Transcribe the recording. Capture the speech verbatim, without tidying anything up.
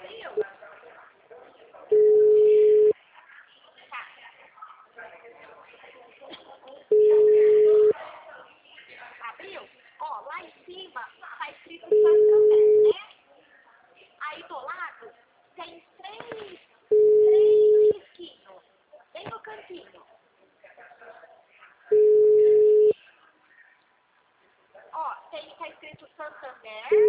Abriu? Tá. Abriu? Ó, lá em cima tá escrito Santander, né? Aí do lado tem três, três risquinhos, bem no cantinho. Ó, tem, tá escrito Santander.